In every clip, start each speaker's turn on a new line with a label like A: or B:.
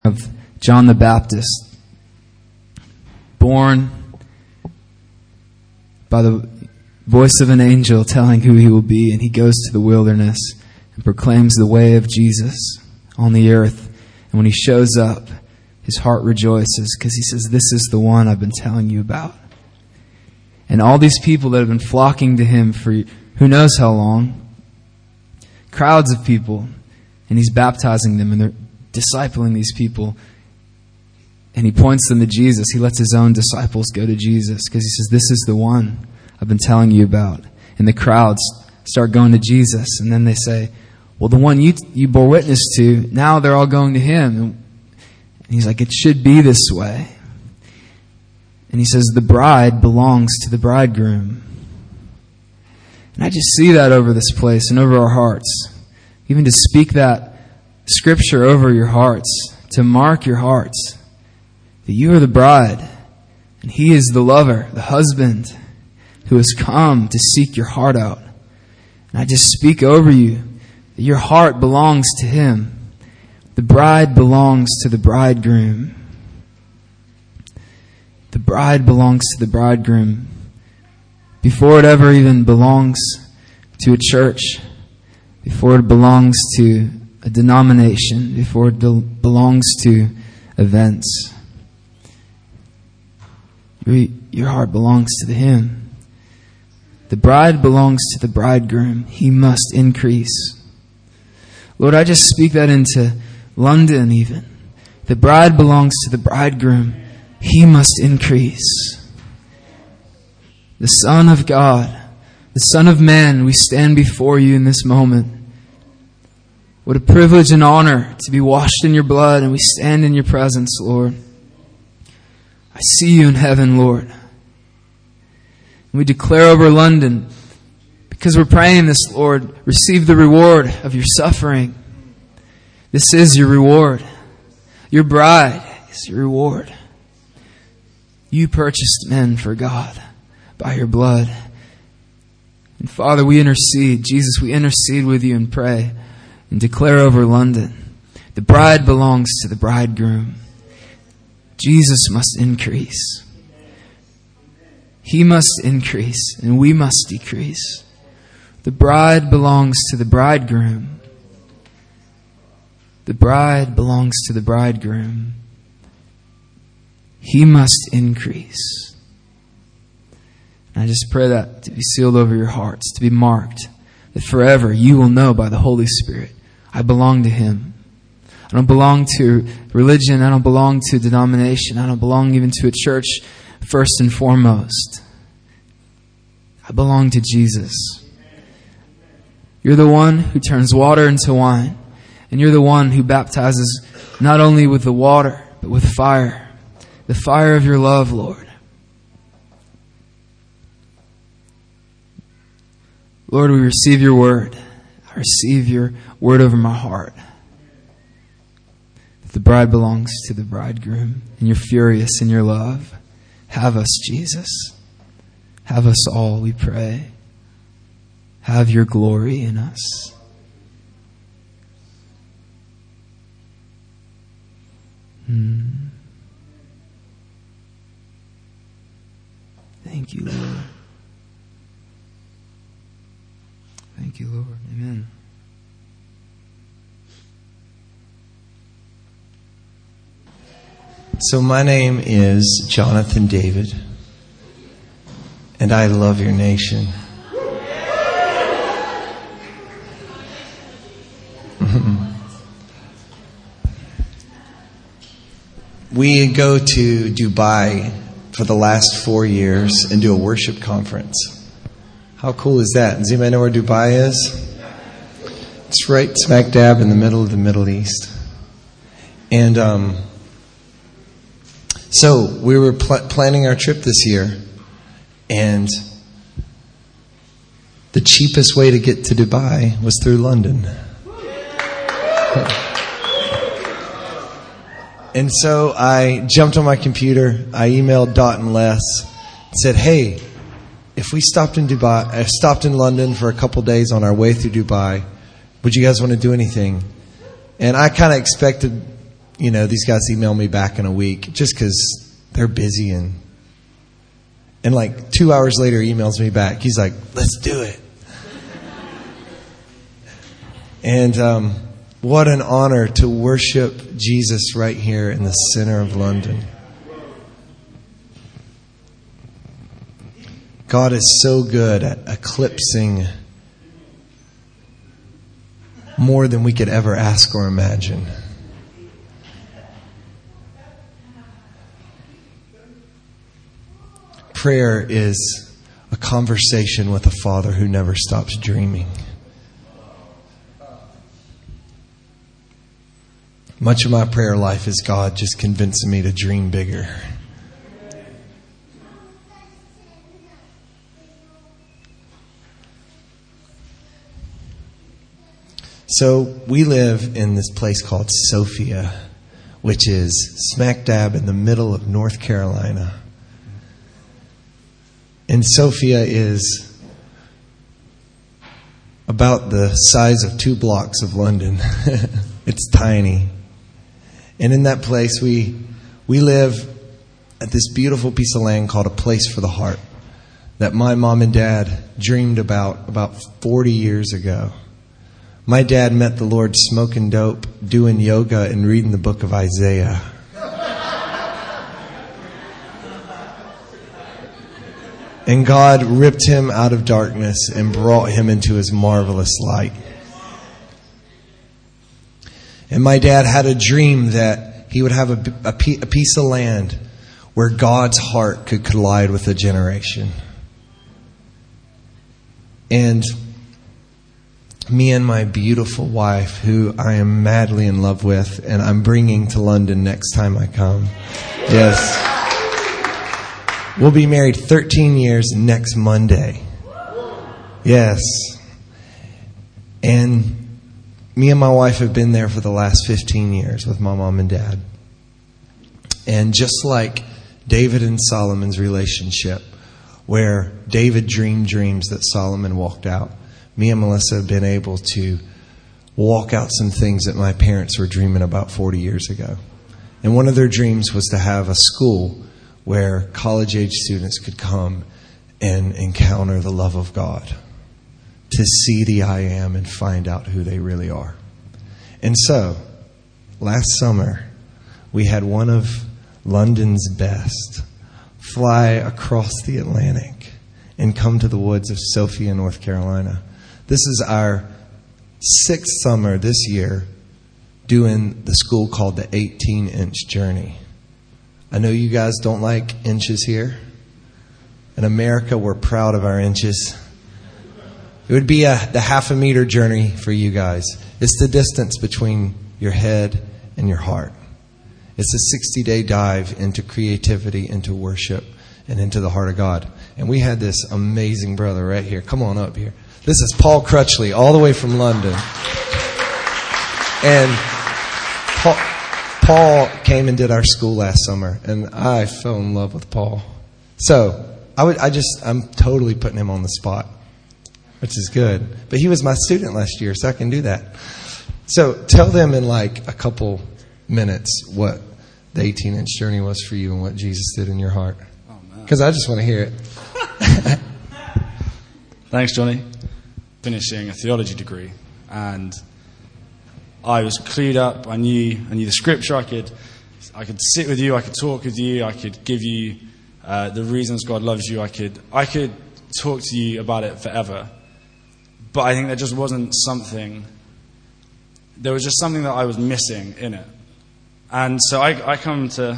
A: of John the Baptist, born by the voice of an angel telling who he will be, and he goes to the wilderness and proclaims the way of Jesus on the earth. And when he shows up, his heart rejoices because he says, "This is the one I've been telling you about." And all these people that have been flocking to him for who knows how long, crowds of people, and he's baptizing them and they're discipling these people. And he points them to Jesus. He lets his own disciples go to Jesus because he says, "This is the one I've been telling you about." And the crowds start going to Jesus. And then they say, "Well, the one you bore witness to, now they're all going to him." And he's like, "It should be this way." And he says, "The bride belongs to the bridegroom." And I just see that over this place and over our hearts. Even to speak that scripture over your hearts, to mark your hearts, that you are the bride, and he is the lover, the husband, who has come to seek your heart out. And I just speak over you that your heart belongs to him. The bride belongs to the bridegroom. The bride belongs to the bridegroom. Before it ever even belongs to a church, before it belongs to a denomination, before it belongs to events, your heart belongs to him. The bride belongs to the bridegroom. He must increase. Lord, I just speak that into London even. The bride belongs to the bridegroom. He must increase. The Son of God, the Son of Man, we stand before you in this moment. What a privilege and honor to be washed in your blood, and we stand in your presence, Lord. I see you in heaven, Lord. And we declare over London, because we're praying this, Lord, receive the reward of your suffering. This is your reward. Your bride is your reward. You purchased men for God by your blood. And Father, we intercede. Jesus, we intercede with you and pray and declare over London. The bride belongs to the bridegroom. Jesus must increase. He must increase and we must decrease. The bride belongs to the bridegroom. The bride belongs to the bridegroom. He must increase. And I just pray that to be sealed over your hearts, to be marked, that forever you will know by the Holy Spirit, I belong to him. I don't belong to religion. I don't belong to denomination. I don't belong even to a church first and foremost. I belong to Jesus. You're the one who turns water into wine. And you're the one who baptizes not only with the water, but with fire. The fire of your love, Lord. Lord, we receive your word. I receive your word over my heart. The bride belongs to the bridegroom, and you're furious in your love. Have us, Jesus. Have us all, we pray. Have your glory in us. Thank you, Lord. Thank you, Lord. Amen.
B: So my name is Jonathan David, and I love your nation. We go to Dubai for the last 4 years and do a worship conference. How cool is that? Does anybody know where Dubai is? It's right smack dab in the middle of the Middle East. And so we were planning our trip this year, and the cheapest way to get to Dubai was through London. And so I jumped on my computer, I emailed Dot and Les, and said, "Hey, if we stopped in London for a couple days on our way through Dubai, would you guys want to do anything?" And I kind of expected, these guys email me back in a week just because they're busy. And like 2 hours later, he emails me back. He's like, let's do it. And what an honor to worship Jesus right here in the center of London. God is so good at eclipsing more than we could ever ask or imagine. Prayer is a conversation with a Father who never stops dreaming. Much of my prayer life is God just convincing me to dream bigger. So we live in this place called Sophia, which is smack dab in the middle of North Carolina. And Sophia is about the size of 2 blocks of London. It's tiny. And in that place, we live at this beautiful piece of land called A Place for the Heart that my mom and dad dreamed about 40 years ago. My dad met the Lord smoking dope, doing yoga, and reading the book of Isaiah. And God ripped him out of darkness and brought him into his marvelous light. And my dad had a dream that he would have a piece of land where God's heart could collide with a generation. And me and my beautiful wife, who I am madly in love with, and I'm bringing to London next time I come. Yes. We'll be married 13 years next Monday. Yes. And me and my wife have been there for the last 15 years with my mom and dad. And just like David and Solomon's relationship, where David dreamed dreams that Solomon walked out, me and Melissa have been able to walk out some things that my parents were dreaming about 40 years ago. And one of their dreams was to have a school where college-age students could come and encounter the love of God, to see the I Am and find out who they really are. And so, last summer, we had one of London's best fly across the Atlantic and come to the woods of Sophia, North Carolina. This is our 6th summer this year doing the school called the 18-inch journey. I know you guys don't like inches here. In America, we're proud of our inches. It would be the half a meter journey for you guys. It's the distance between your head and your heart. It's a 60-day dive into creativity, into worship, and into the heart of God. And we had this amazing brother right here. Come on up here. This is Paul Crutchley, all the way from London. And Paul came and did our school last summer, and I fell in love with Paul. So I'm totally putting him on the spot, which is good. But he was my student last year, so I can do that. So tell them in like a couple minutes what the 18-inch journey was for you and what Jesus did in your heart. Because I just want to hear it.
C: Thanks, Johnny. Finishing a theology degree, and I was clued up. I knew the scripture. I could sit with you. I could talk with you. I could give you the reasons God loves you. I could talk to you about it forever. But I think there just wasn't something. There was just something that I was missing in it, and so I come to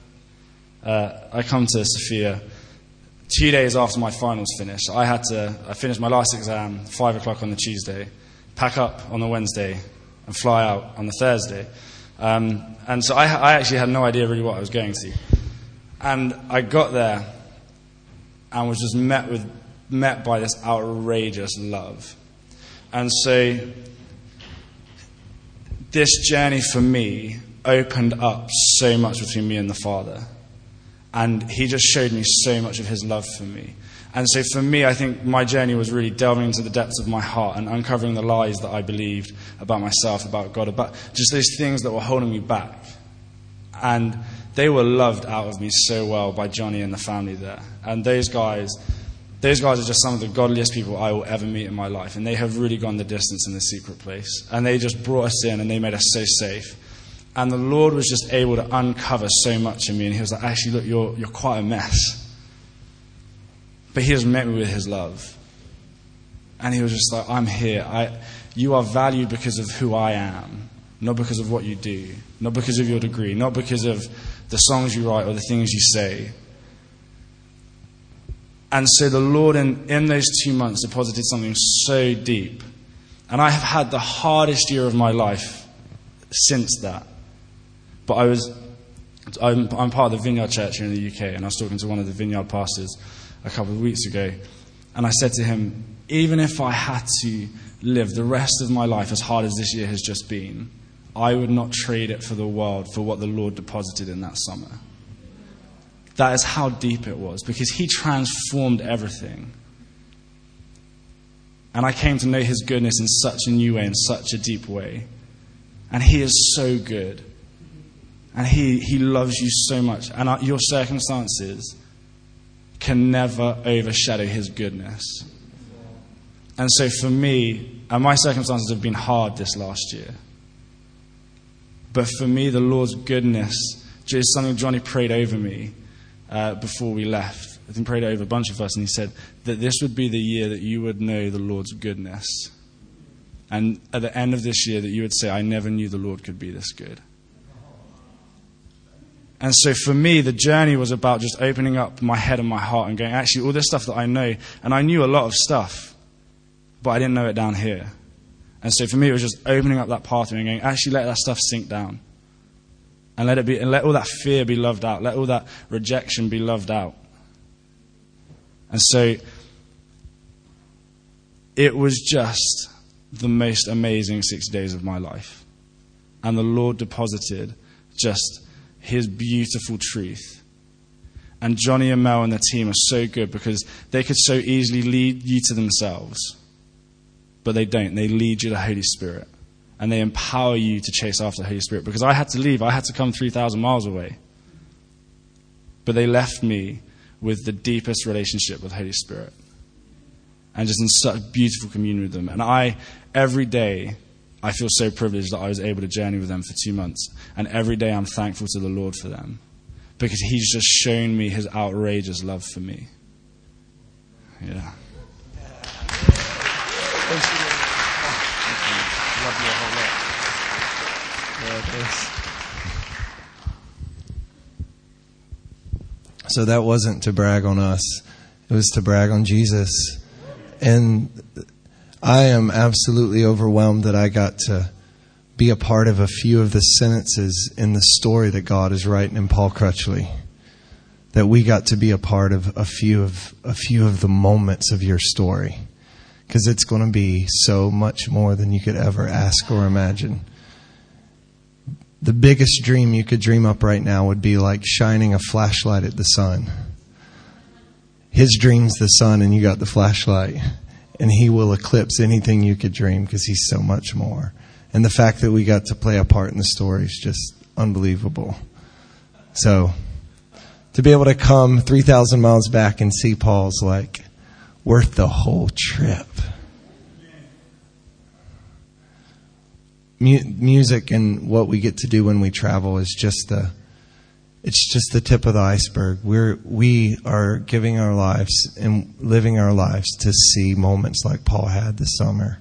C: Sophia 2 days after my finals finished. I finished my last exam 5 o'clock on the Tuesday, pack up on the Wednesday, and fly out on the Thursday. And so I actually had no idea really what I was going to. And I got there and was just met by this outrageous love. And so this journey for me opened up so much between me and the Father. And he just showed me so much of his love for me. And so for me, I think my journey was really delving into the depths of my heart and uncovering the lies that I believed about myself, about God, about just those things that were holding me back. And they were loved out of me so well by Johnny and the family there. And those guys are just some of the godliest people I will ever meet in my life. And they have really gone the distance in the secret place. And they just brought us in and they made us so safe. And the Lord was just able to uncover so much in me. And he was like, actually, look, you're quite a mess. But he just met me with his love. And he was just like, I'm here. You are valued because of who I am, not because of what you do, not because of your degree, not because of the songs you write or the things you say. And so the Lord in those 2 months deposited something so deep. And I have had the hardest year of my life since that. But I'm part of the Vineyard Church here in the UK, and I was talking to one of the Vineyard pastors a couple of weeks ago. And I said to him, even if I had to live the rest of my life as hard as this year has just been, I would not trade it for the world for what the Lord deposited in that summer. That is how deep it was, because he transformed everything. And I came to know his goodness in such a new way, in such a deep way. And he is so good. And he loves you so much. And your circumstances can never overshadow his goodness. And so for me, and my circumstances have been hard this last year. But for me, the Lord's goodness is something Johnny prayed over me before we left. I think he prayed over a bunch of us, and he said that this would be the year that you would know the Lord's goodness. And at the end of this year that you would say, I never knew the Lord could be this good. And so for me, the journey was about just opening up my head and my heart and going, actually, all this stuff that I know, and I knew a lot of stuff, but I didn't know it down here. And so for me, it was just opening up that pathway and going, actually, let that stuff sink down. And let all that fear be loved out. Let all that rejection be loved out. And so it was just the most amazing 6 days of my life. And the Lord deposited just his beautiful truth. And Johnny and Mel and their team are so good because they could so easily lead you to themselves. But they don't. They lead you to the Holy Spirit. And they empower you to chase after the Holy Spirit. Because I had to leave. I had to come 3,000 miles away. But they left me with the deepest relationship with the Holy Spirit. And just in such beautiful communion with them. And every day, I feel so privileged that I was able to journey with them for 2 months. And every day I'm thankful to the Lord for them. Because he's just shown me his outrageous love for me. Yeah.
B: So that wasn't to brag on us. It was to brag on Jesus. And I am absolutely overwhelmed that I got to be a part of a few of the sentences in the story that God is writing in Paul Crutchley. That we got to be a part of a few of the moments of your story. Because it's going to be so much more than you could ever ask or imagine. The biggest dream you could dream up right now would be like shining a flashlight at the sun. His dream's the sun and you got the flashlight. And he will eclipse anything you could dream because he's so much more. And the fact that we got to play a part in the story is just unbelievable. So, to be able to come 3,000 miles back and see Paul's like worth the whole trip. Music and what we get to do when we travel is just the tip of the iceberg. We are giving our lives and living our lives to see moments like Paul had this summer.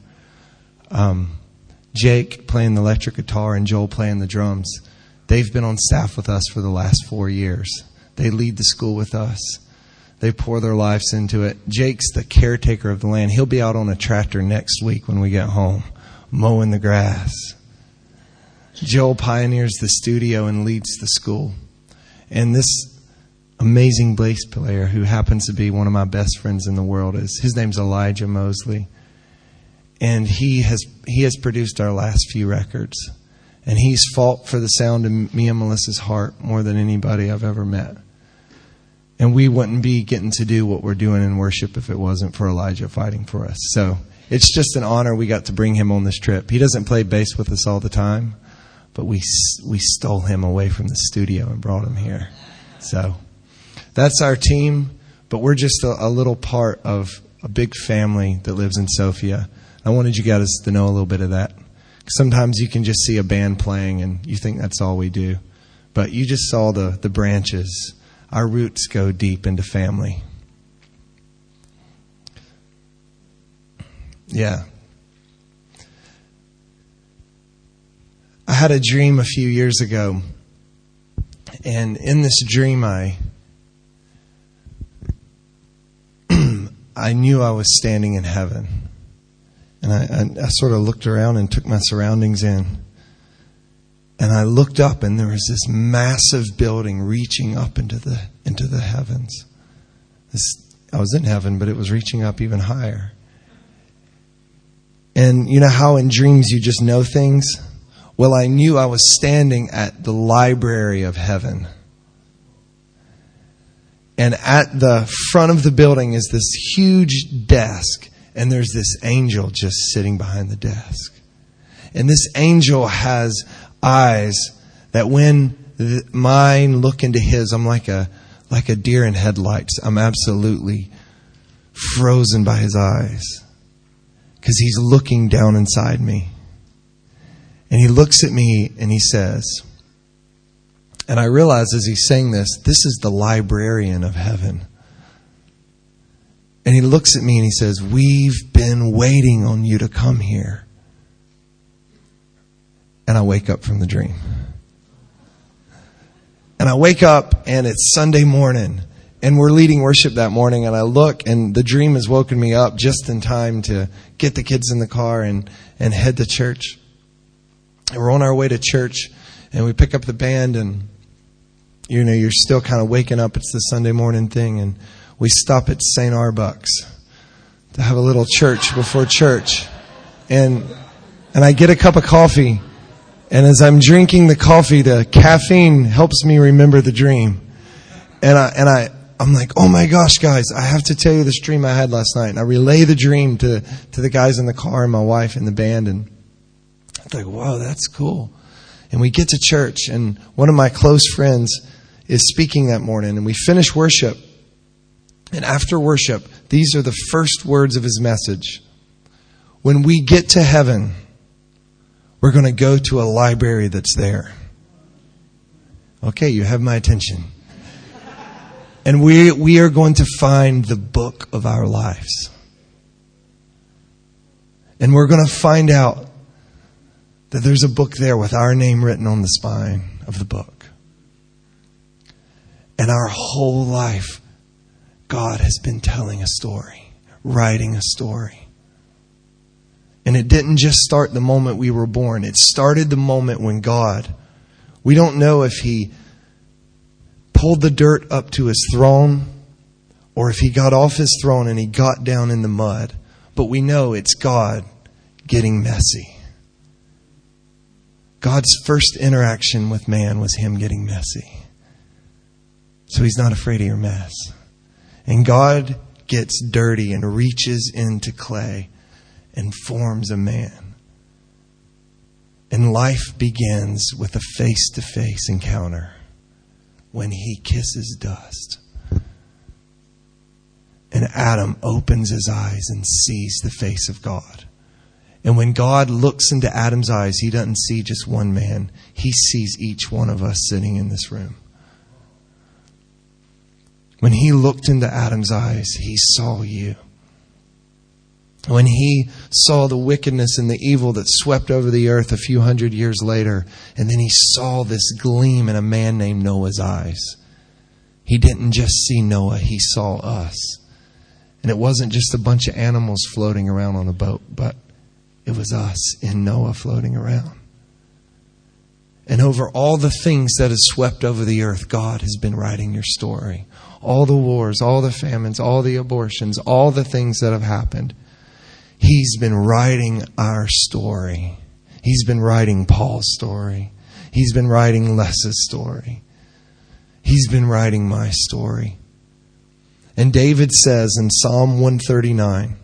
B: Jake playing the electric guitar and Joel playing the drums. They've been on staff with us for the last 4 years. They lead the school with us. They pour their lives into it. Jake's the caretaker of the land. He'll be out on a tractor next week when we get home, mowing the grass. Joel pioneers the studio and leads the school. And this amazing bass player who happens to be one of my best friends in the world his name's Elijah Mosley. And he has produced our last few records. And he's fought for the sound in me and Melissa's heart more than anybody I've ever met. And we wouldn't be getting to do what we're doing in worship if it wasn't for Elijah fighting for us. So it's just an honor we got to bring him on this trip. He doesn't play bass with us all the time, but we stole him away from the studio and brought him here. So that's our team, but we're just a little part of a big family that lives in Sofia. I wanted you guys to know a little bit of that. Sometimes you can just see a band playing and you think that's all we do. But you just saw the branches. Our roots go deep into family. Yeah. I had a dream a few years ago. And in this dream, I knew I was standing in heaven. And I sort of looked around and took my surroundings in. And I looked up, and there was this massive building reaching up into the heavens. I was in heaven, but it was reaching up even higher. And you know how in dreams you just know things? Well, I knew I was standing at the library of heaven. And at the front of the building is this huge desk, and there's this angel just sitting behind the desk. And this angel has eyes that when mine look into his, I'm like a deer in headlights. I'm absolutely frozen by his eyes because he's looking down inside me. And he looks at me and he says, and I realize as he's saying this is the librarian of heaven. And he looks at me and he says, "We've been waiting on you to come here." And I wake up from the dream. And I wake up and it's Sunday morning. And we're leading worship that morning. And I look and the dream has woken me up just in time to get the kids in the car and head to church. And we're on our way to church. And we pick up the band and, you know, you're still kind of waking up. It's the Sunday morning thing. And we stop at St. Arbuck's to have a little church before church. And I get a cup of coffee. And as I'm drinking the coffee, the caffeine helps me remember the dream. And I'm like, "Oh my gosh, guys, I have to tell you this dream I had last night." And I relay the dream to the guys in the car and my wife and the band. And I'm like, "Wow, that's cool." And we get to church, and one of my close friends is speaking that morning. And we finish worship. And after worship, these are the first words of his message. "When we get to heaven, we're going to go to a library that's there." Okay, you have my attention. And we are going to find the book of our lives. And we're going to find out that there's a book there with our name written on the spine of the book. And our whole life, God has been telling a story, writing a story. And it didn't just start the moment we were born. It started the moment when God, we don't know if He pulled the dirt up to His throne or if He got off His throne and He got down in the mud. But we know it's God getting messy. God's first interaction with man was Him getting messy. So He's not afraid of your mess. And God gets dirty and reaches into clay and forms a man. And life begins with a face-to-face encounter when He kisses dust. And Adam opens his eyes and sees the face of God. And when God looks into Adam's eyes, He doesn't see just one man. He sees each one of us sitting in this room. When He looked into Adam's eyes, He saw you. When He saw the wickedness and the evil that swept over the earth a few hundred years later, and then He saw this gleam in a man named Noah's eyes. He didn't just see Noah, He saw us. And it wasn't just a bunch of animals floating around on a boat, but it was us in Noah floating around. And over all the things that have swept over the earth, God has been writing your story. All the wars, all the famines, all the abortions, all the things that have happened. He's been writing our story. He's been writing Paul's story. He's been writing Les's story. He's been writing my story. And David says in Psalm 139,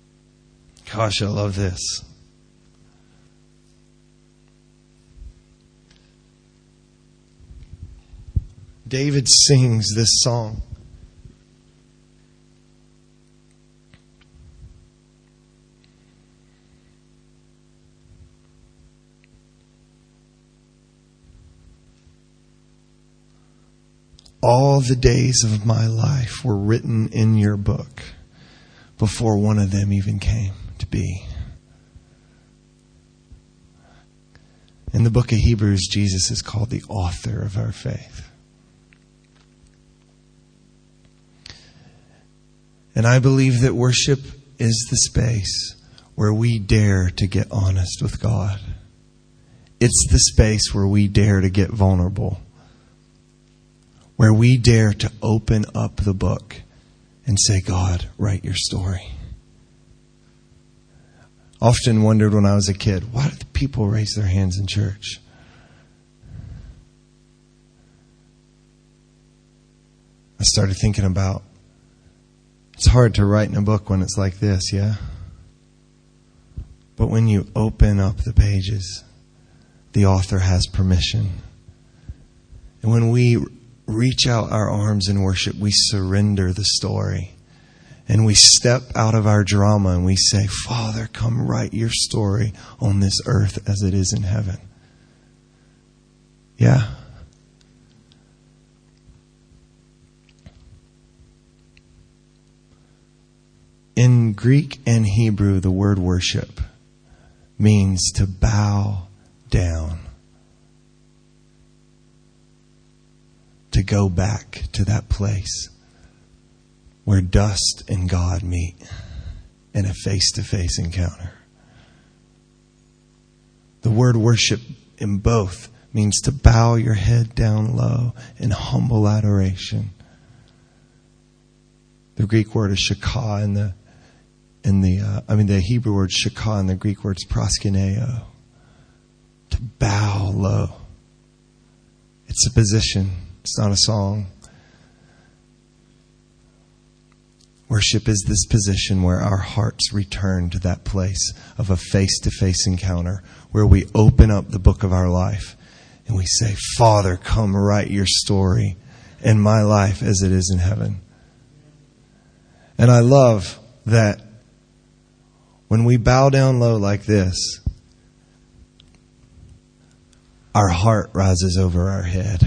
B: gosh, I love this. David sings this song. All the days of my life were written in your book before one of them even came to be. In the book of Hebrews, Jesus is called the author of our faith. And I believe that worship is the space where we dare to get honest with God. It's the space where we dare to get vulnerable, where we dare to open up the book and say, God, write your story. Often wondered when I was a kid, why did people raise their hands in church? I started thinking about, it's hard to write in a book when it's like this, yeah? But when you open up the pages, the author has permission. And when we reach out our arms in worship, we surrender the story. And we step out of our drama and we say, Father, come write your story on this earth as it is in heaven. Yeah. In Greek and Hebrew, the word worship means to bow down. To go back to that place where dust and God meet in a face-to-face encounter. The word worship in both means to bow your head down low in humble adoration. The Greek word is shakah, the Hebrew word shakah, and the Greek word is proskuneo. To bow low. It's a position. It's not a song. Worship is this position where our hearts return to that place of a face-to-face encounter where we open up the book of our life and we say, Father, come write your story in my life as it is in heaven. And I love that when we bow down low like this, our heart rises over our head.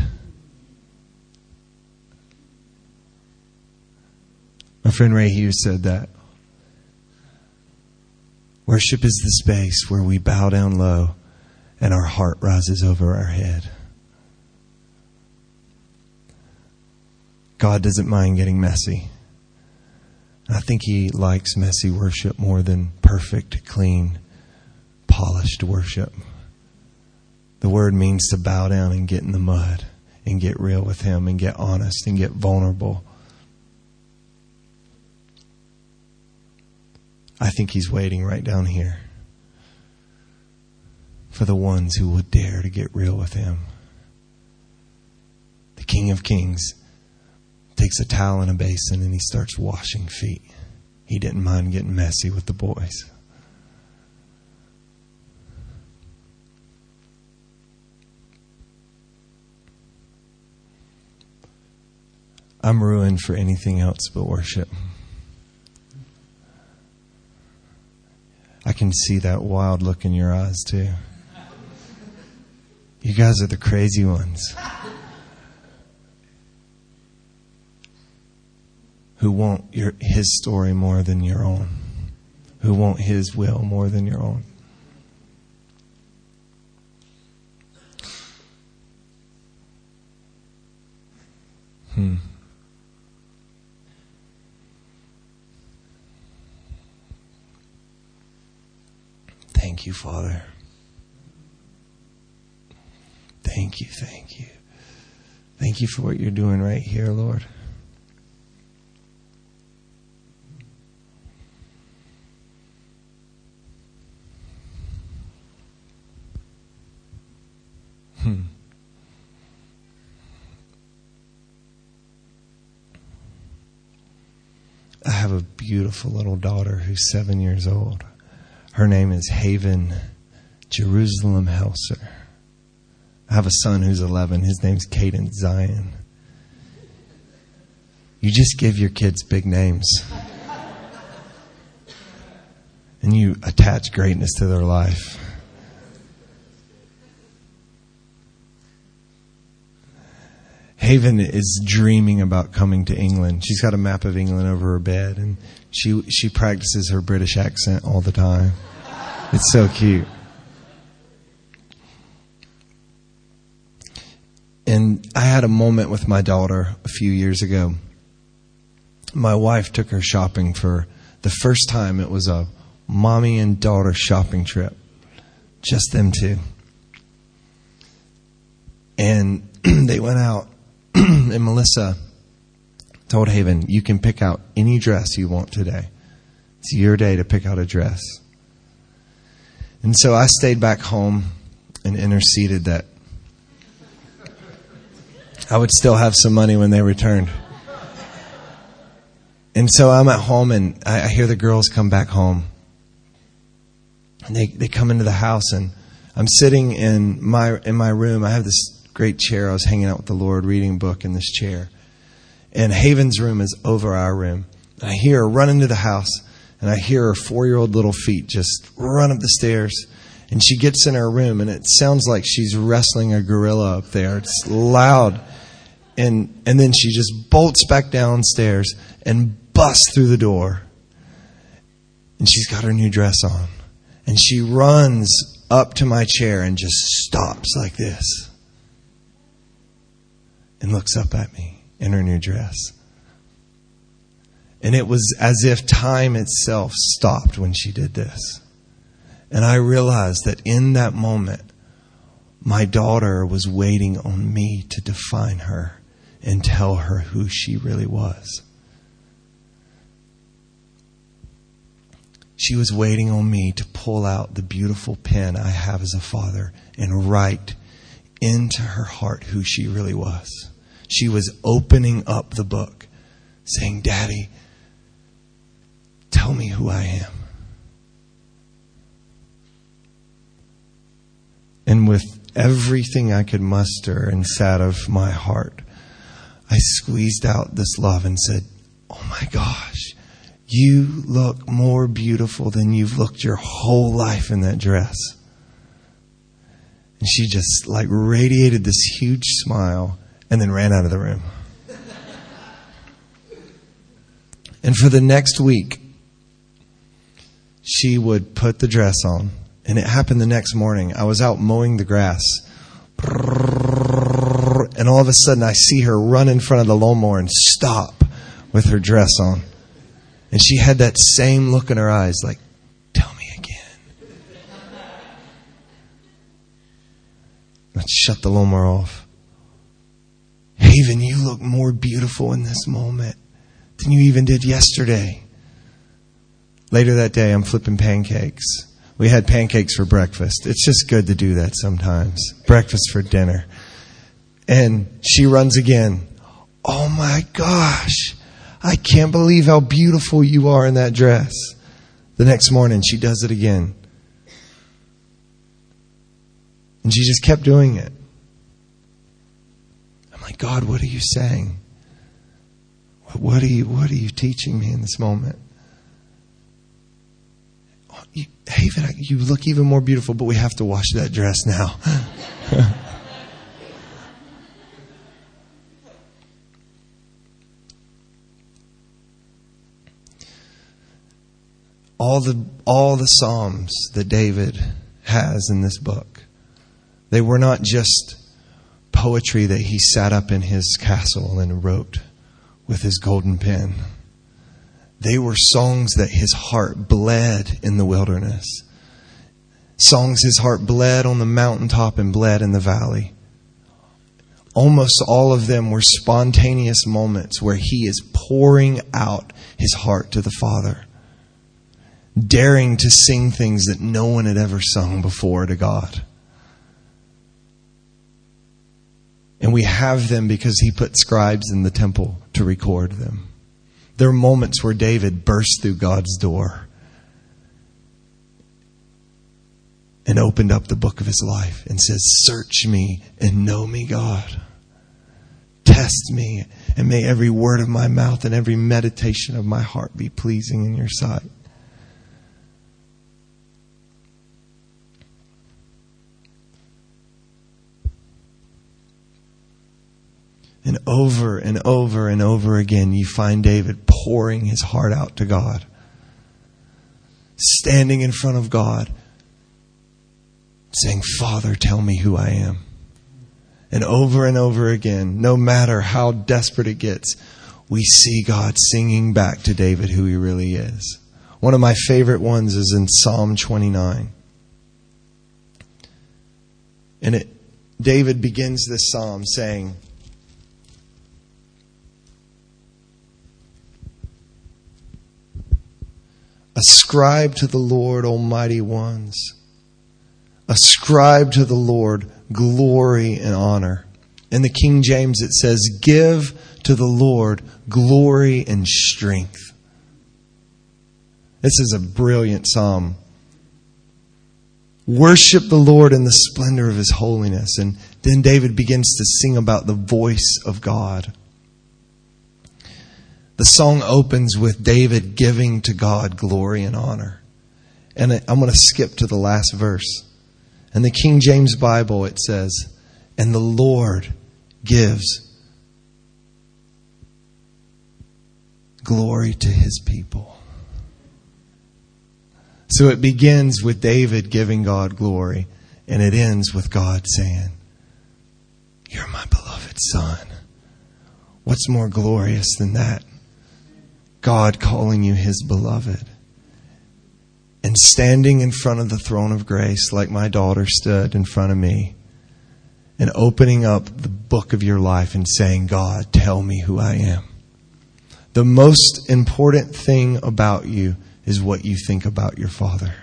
B: My friend Ray Hughes said that. Worship is the space where we bow down low and our heart rises over our head. God doesn't mind getting messy. I think He likes messy worship more than perfect, clean, polished worship. The word means to bow down and get in the mud and get real with Him and get honest and get vulnerable. I think He's waiting right down here for the ones who would dare to get real with Him. The King of Kings takes a towel and a basin and He starts washing feet. He didn't mind getting messy with the boys. I'm ruined for anything else but worship. I can see that wild look in your eyes too. You guys are the crazy ones who want His story more than your own, who want His will more than your own. Thank you, Father. Thank you, thank you. Thank you for what you're doing right here, Lord. I have a beautiful little daughter who's 7 years old. Her name is Haven Jerusalem Helser. I have a son who's 11. His name's Caden Zion. You just give your kids big names. And you attach greatness to their life. Haven is dreaming about coming to England. She's got a map of England over her bed, and she practices her British accent all the time. It's so cute. And I had a moment with my daughter a few years ago. My wife took her shopping for the first time. It was a mommy and daughter shopping trip. Just them two. And they went out, and Melissa told Haven, you can pick out any dress you want today. It's your day to pick out a dress. And so I stayed back home and interceded that I would still have some money when they returned. And so I'm at home, and I hear the girls come back home. And they come into the house, and I'm sitting in my room. I have this great chair. I was hanging out with the Lord, reading a book in this chair. And Haven's room is over our room. And I hear her run into the house, and I hear her 4-year-old little feet just run up the stairs. And she gets in her room, and it sounds like she's wrestling a gorilla up there. It's loud. And then she just bolts back downstairs and busts through the door. And she's got her new dress on. And she runs up to my chair and just stops like this. And looks up at me in her new dress. And it was as if time itself stopped when she did this. And I realized that in that moment, my daughter was waiting on me to define her and tell her who she really was. She was waiting on me to pull out the beautiful pen I have as a father and write into her heart who she really was. She was opening up the book, saying, Daddy, tell me who I am. And with everything I could muster inside of my heart, I squeezed out this love and said, oh my gosh, you look more beautiful than you've looked your whole life in that dress. And she just radiated this huge smile and then ran out of the room. And for the next week, she would put the dress on. And it happened the next morning. I was out mowing the grass. And all of a sudden, I see her run in front of the lawnmower and stop with her dress on. And she had that same look in her eyes, like, tell me again. Let's shut the lawnmower off. Haven, you look more beautiful in this moment than you even did yesterday. Later that day, I'm flipping pancakes. We had pancakes for breakfast. It's just good to do that sometimes. Breakfast for dinner. And she runs again. Oh my gosh. I can't believe how beautiful you are in that dress. The next morning, she does it again. And she just kept doing it. I'm like, God, what are you saying? What are you teaching me in this moment? Haven, you look even more beautiful, but we have to wash that dress now. All the Psalms that David has in this book, they were not just poetry that he sat up in his castle and wrote with his golden pen. They were songs that his heart bled in the wilderness. Songs his heart bled on the mountaintop and bled in the valley. Almost all of them were spontaneous moments where he is pouring out his heart to the Father, daring to sing things that no one had ever sung before to God. And we have them because he put scribes in the temple to record them. There are moments where David burst through God's door and opened up the book of his life and says, search me and know me, God. Test me, and may every word of my mouth and every meditation of my heart be pleasing in your sight. And over and over and over again, you find David pouring his heart out to God. Standing in front of God, saying, Father, tell me who I am. And over again, no matter how desperate it gets, we see God singing back to David who he really is. One of my favorite ones is in Psalm 29. And David begins this psalm saying, ascribe to the Lord, almighty ones. Ascribe to the Lord glory and honor. In the King James it says, give to the Lord glory and strength. This is a brilliant psalm. Worship the Lord in the splendor of His holiness. And then David begins to sing about the voice of God. The song opens with David giving to God glory and honor. And I'm going to skip to the last verse. In the King James Bible it says, and the Lord gives glory to His people. So it begins with David giving God glory, and it ends with God saying, you're my beloved Son. What's more glorious than that? God calling you His beloved. And standing in front of the throne of grace like my daughter stood in front of me, and opening up the book of your life and saying, God, tell me who I am. The most important thing about you is what you think about your Father.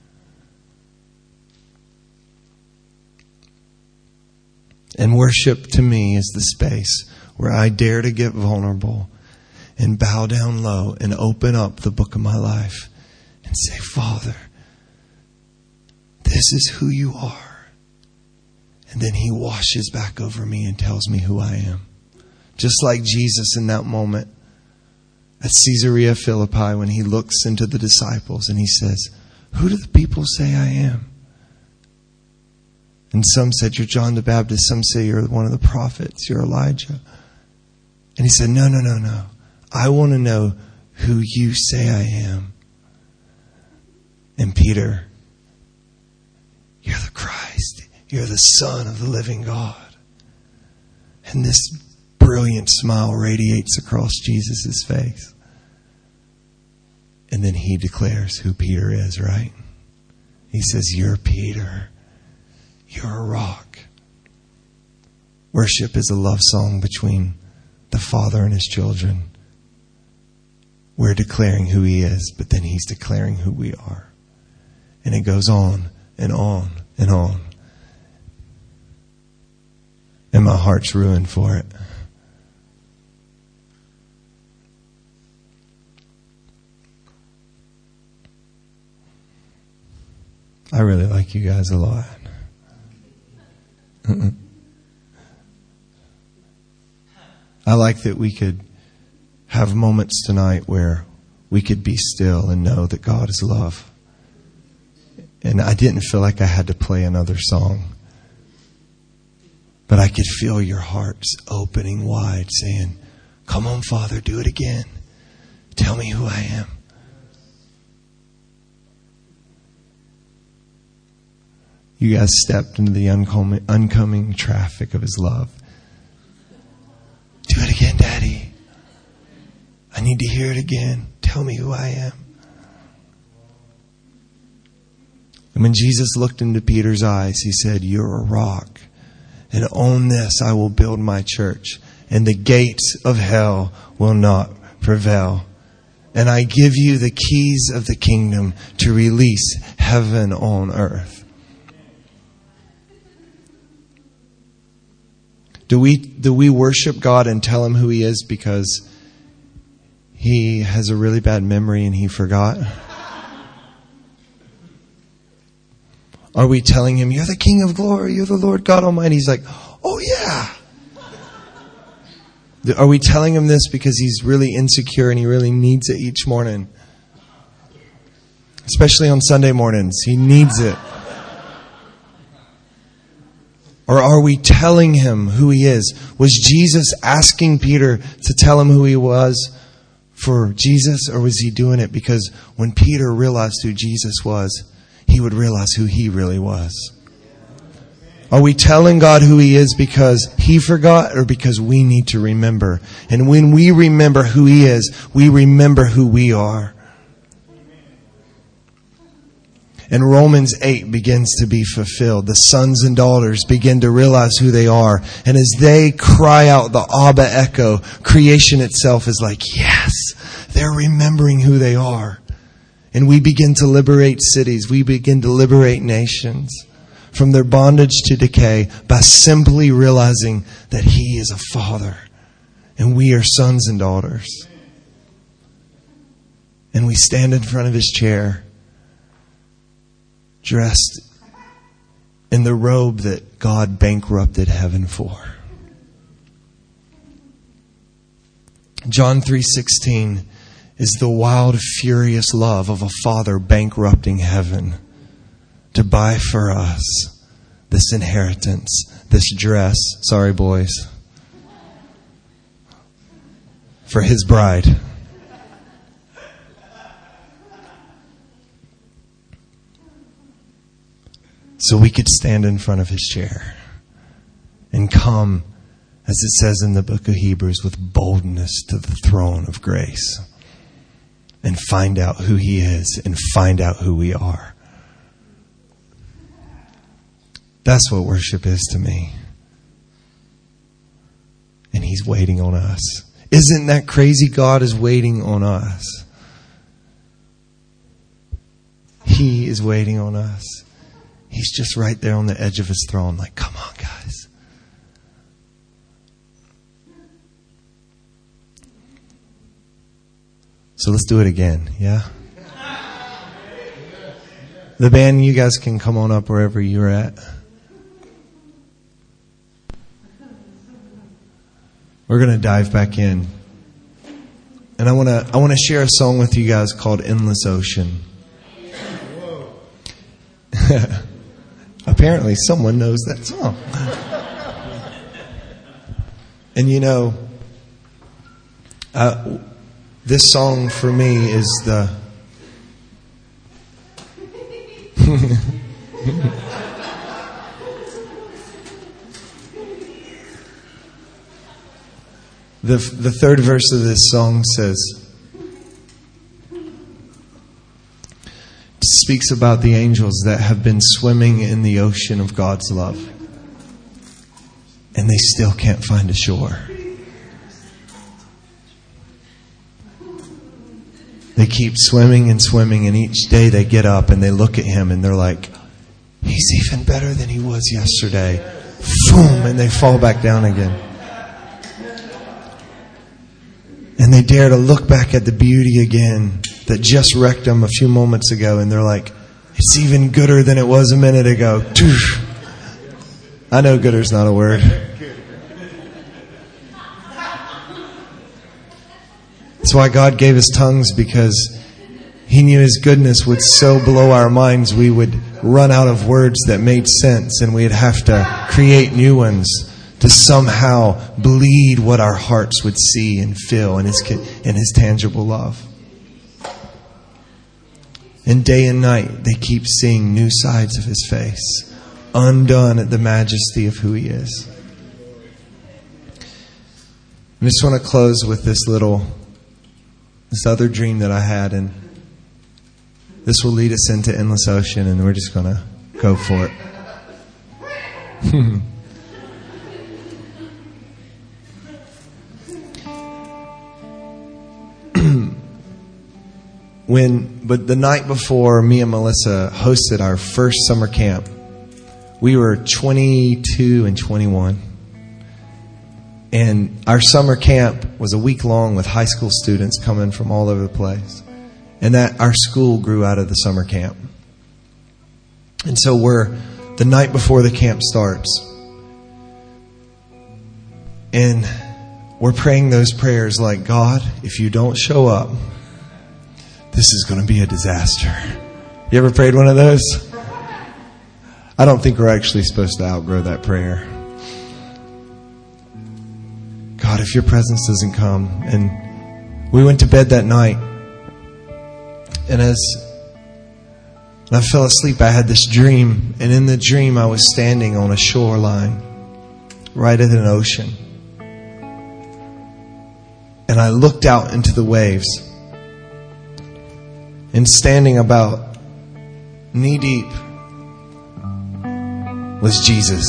B: And worship to me is the space where I dare to get vulnerable and bow down low and open up the book of my life and say, Father, this is who you are. And then He washes back over me and tells me who I am. Just like Jesus in that moment at Caesarea Philippi when He looks into the disciples and He says, who do the people say I am? And some said, you're John the Baptist. Some say you're one of the prophets. You're Elijah. And He said, no. I want to know who you say I am. And Peter, you're the Christ. You're the Son of the living God. And this brilliant smile radiates across Jesus' face. And then He declares who Peter is, right? He says, you're Peter. You're a rock. Worship is a love song between the Father and His children. We're declaring who He is, but then He's declaring who we are. And it goes on and on and on. And my heart's ruined for it. I really like you guys a lot. I like that we could have moments tonight where we could be still and know that God is love. And I didn't feel like I had to play another song. But I could feel your hearts opening wide saying, come on, Father, do it again. Tell me who I am. You guys stepped into the oncoming traffic of His love. Do it again, Daddy. I need to hear it again. Tell me who I am. And when Jesus looked into Peter's eyes, He said, you're a rock. And on this I will build my church. And the gates of hell will not prevail. And I give you the keys of the kingdom to release heaven on earth. Do we worship God and tell Him who He is because He has a really bad memory and He forgot? Are we telling Him, you're the King of glory, you're the Lord God Almighty? He's like, oh yeah. Are we telling him this because he's really insecure and he really needs it each morning? Especially on Sunday mornings. He needs it. Or are we telling him who he is? Was Jesus asking Peter to tell him who he was for Jesus? Or was he doing it because when Peter realized who Jesus was, he would realize who he really was? Are we telling God who he is because he forgot or because we need to remember? And when we remember who he is, we remember who we are. And Romans 8 begins to be fulfilled. The sons and daughters begin to realize who they are. And as they cry out the Abba echo, creation itself is like, yes, they're remembering who they are. And we begin to liberate cities. We begin to liberate nations from their bondage to decay by simply realizing that he is a father and we are sons and daughters. And we stand in front of his chair, dressed in the robe that God bankrupted heaven for. John 3:16 is the wild, furious love of a father bankrupting heaven to buy for us this inheritance, this dress, sorry boys, for his bride. So we could stand in front of his chair and come, as it says in the book of Hebrews, with boldness to the throne of grace and find out who he is and find out who we are. That's what worship is to me. And he's waiting on us. Isn't that crazy? God is waiting on us. He is waiting on us. He's just right there on the edge of his throne, like, come on, guys. So let's do it again, yeah? The band, you guys can come on up wherever you're at. We're going to dive back in. And I want to share a song with you guys called Endless Ocean. Apparently someone knows that song. And you know, this song for me is the the third verse of this song speaks about the angels that have been swimming in the ocean of God's love. And they still can't find a shore. They keep swimming and swimming, and each day they get up and they look at him and they're like, he's even better than he was yesterday. Boom, and they fall back down again. And they dare to look back at the beauty again that just wrecked them a few moments ago, and they're like, it's even gooder than it was a minute ago. I know gooder's not a word. That's why God gave us tongues, because he knew his goodness would so blow our minds we would run out of words that made sense, and we'd have to create new ones to somehow bleed what our hearts would see and feel in his tangible love. And day and night, they keep seeing new sides of his face, undone at the majesty of who he is. I just want to close with this other dream that I had, and this will lead us into Endless Ocean, and we're just going to go for it. But the night before me and Melissa hosted our first summer camp, we were 22 and 21. And our summer camp was a week long with high school students coming from all over the place. And that our school grew out of the summer camp. And so the night before the camp starts. And we're praying those prayers like, God, if you don't show up, this is going to be a disaster. You ever prayed one of those? I don't think we're actually supposed to outgrow that prayer. God, if your presence doesn't come. And we went to bed that night, and as I fell asleep, I had this dream. And in the dream, I was standing on a shoreline right at an ocean. And I looked out into the waves. And standing about knee deep was Jesus,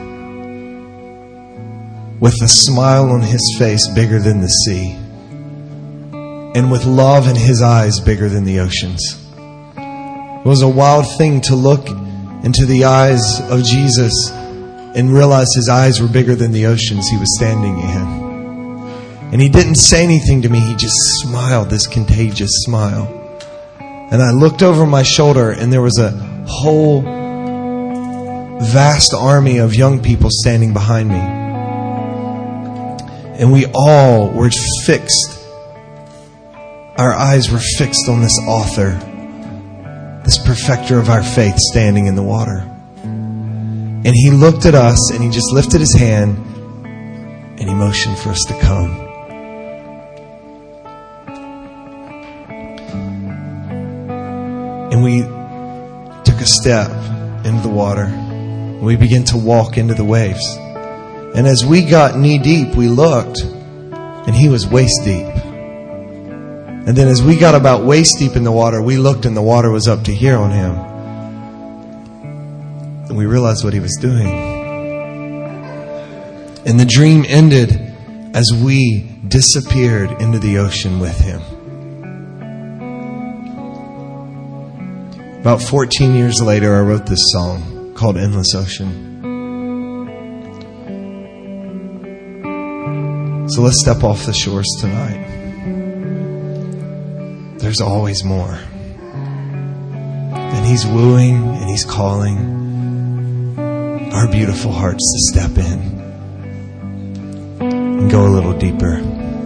B: with a smile on his face bigger than the sea, and with love in his eyes bigger than the oceans. It was a wild thing to look into the eyes of Jesus and realize his eyes were bigger than the oceans he was standing in. And he didn't say anything to me. He just smiled, this contagious smile. And I looked over my shoulder, and there was a whole vast army of young people standing behind me. And we all were fixed. Our eyes were fixed on this author, this perfecter of our faith, standing in the water. And he looked at us, and he just lifted his hand, and he motioned for us to come. And we took a step into the water. And we began to walk into the waves. And as we got knee deep, we looked, and he was waist deep. And then as we got about waist deep in the water, we looked, and the water was up to here on him. And we realized what he was doing. And the dream ended as we disappeared into the ocean with him. About 14 years later, I wrote this song called Endless Ocean. So let's step off the shores tonight. There's always more. And he's wooing and he's calling our beautiful hearts to step in and go a little deeper.